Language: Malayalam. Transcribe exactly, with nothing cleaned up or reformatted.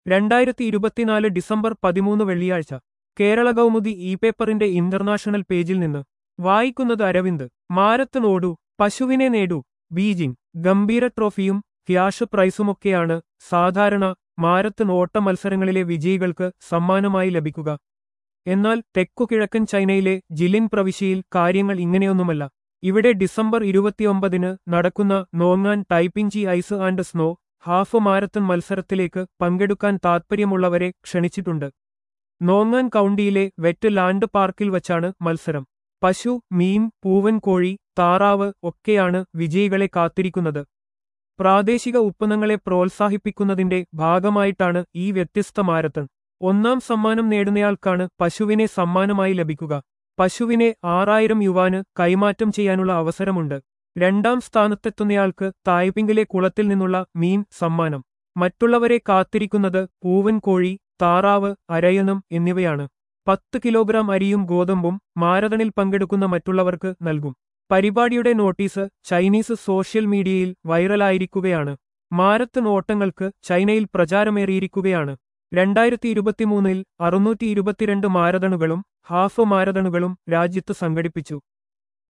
രണ്ടായിരത്തി ഇരുപത്തിനാല് ഡിസംബർ പതിമൂന്ന് വെള്ളിയാഴ്ച കേരള കൗമുദി ഇ പേപ്പറിന്റെ ഇന്റർനാഷണൽ പേജിൽ നിന്ന് വായിക്കുന്നത് അരവിന്ദ്. മാരത്തൺ ഓടൂ, പശുവിനെ നേടൂ. ബീജിംഗ്. ഗംഭീര ട്രോഫിയും ക്യാഷ് പ്രൈസുമൊക്കെയാണ് സാധാരണ മാരത്തൺ ഓട്ട മത്സരങ്ങളിലെ വിജയികൾക്ക് സമ്മാനമായി ലഭിക്കുക. എന്നാൽ തെക്കുകിഴക്കൻ ചൈനയിലെ ജിലിൻ പ്രവിശ്യയിൽ കാര്യങ്ങൾ ഇങ്ങനെയൊന്നുമല്ല. ഇവിടെ ഡിസംബർ ഇരുപത്തിയൊമ്പതിന് നടക്കുന്ന നോങ്ങാൻ Taiping ice and snow half marathon മത്സരത്തിലേക്ക് പങ്കെടുക്കാൻ താൽപ്പര്യമുള്ളവരെ ക്ഷണിച്ചിട്ടുണ്ട്. നോങ്ങാൻ കൗണ്ടിയിലെ വെറ്റ് ലാൻഡ് പാർക്കിൽ വച്ചാണ് മത്സരം. പശു, മീൻ, പൂവൻ കോഴി, താറാവ് ഒക്കെയാണ് വിജയികളെ കാത്തിരിക്കുന്നത്. പ്രാദേശിക ഉത്പന്നങ്ങളെ പ്രോത്സാഹിപ്പിക്കുന്നതിന്റെ ഭാഗമായിട്ടാണ് ഈ വ്യത്യസ്ത മാരത്തൺ. ഒന്നാം സമ്മാനം നേടുന്നയാൾക്കാണ് പശുവിനെ സമ്മാനമായി ലഭിക്കുക. പശുവിനെ ആറായിരം യുവാന് കൈമാറ്റം ചെയ്യാനുള്ള അവസരമുണ്ട്. രണ്ടാം സ്ഥാനത്തെത്തുന്നയാൾക്ക് തായ്പിംഗിലെ കുളത്തിൽ നിന്നുള്ള മീൻ സമ്മാനം. മറ്റുള്ളവരെ കാത്തിരിക്കുന്നത് പൂവൻ കോഴി, താറാവ്, അരയണം എന്നിവയാണ്. പത്ത് കിലോഗ്രാം അരിയും ഗോതമ്പും മാരത്തണിൽ പങ്കെടുക്കുന്ന മറ്റുള്ളവർക്ക് നൽകും. പരിപാടിയുടെ നോട്ടീസ് ചൈനീസ് സോഷ്യൽ മീഡിയയിൽ വൈറലായിരിക്കുകയാണ്. മാരത്തൺ ഓട്ടങ്ങൾക്ക് ചൈനയിൽ പ്രചാരമേറിയിരിക്കുകയാണ്. രണ്ടായിരത്തി ഇരുപത്തിമൂന്നിൽ അറുന്നൂറ്റി ഇരുപത്തിരണ്ട് മാരത്തണുകളും ഹാഫ് മാരത്തണുകളും രാജ്യത്ത് സംഘടിപ്പിച്ചു.